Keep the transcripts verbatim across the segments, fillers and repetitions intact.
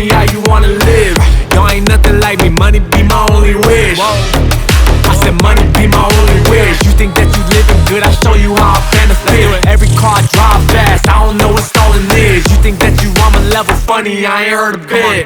me how you wanna live. Y'all ain't nothing like me, money be my only wish. I said money be my only wish. You think that you living good, I show you how I benefit. Every car I drive fast, I don't know what stalling is. You think that you on my level, funny, I ain't heard a bit.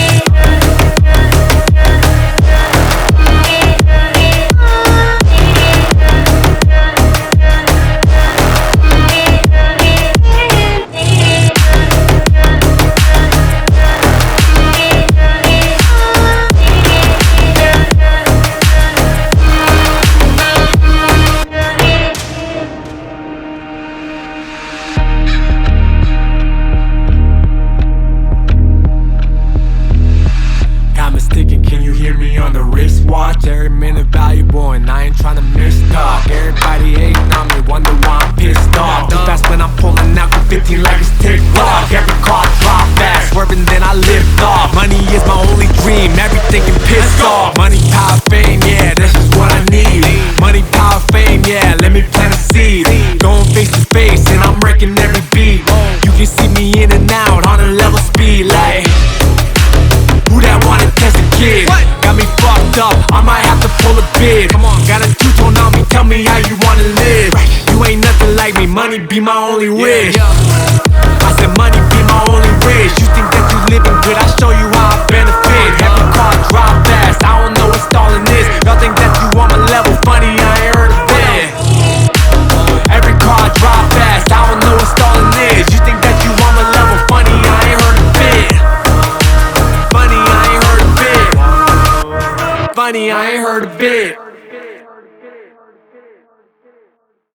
Can you hear me on the wristwatch? Every minute valuable and I ain't tryna miss talk. Everybody hating on me, wonder why I'm pissed off. Too fast when I'm pulling out the fifteen like it's TikTok. Every car drop fast, swerving then I lift off. Money is my only dream, everything can piss off. Money, power, fame, yeah, this is what I need. Money, power, fame, yeah, let me plant a seed. Going face to face and I'm wrecking every beat. You can see me in and out on a level speed like who that wanna test a kid? What? Got me fucked up, I might have to pull a bid. Come on, got a two-tone on me, tell me how you wanna live. You ain't nothing like me, money be my only wish. I said money be my only wish. You think that you living good, I show you how I benefit. Every car drive fast, I don't know what stalling is. Y'all think that you on my level, funny, I ain't heard of it. Every car drive fast, I don't know what stalling is. You think that you on my level, funny, I ain't heard of it. Funny, I ain't heard a bit.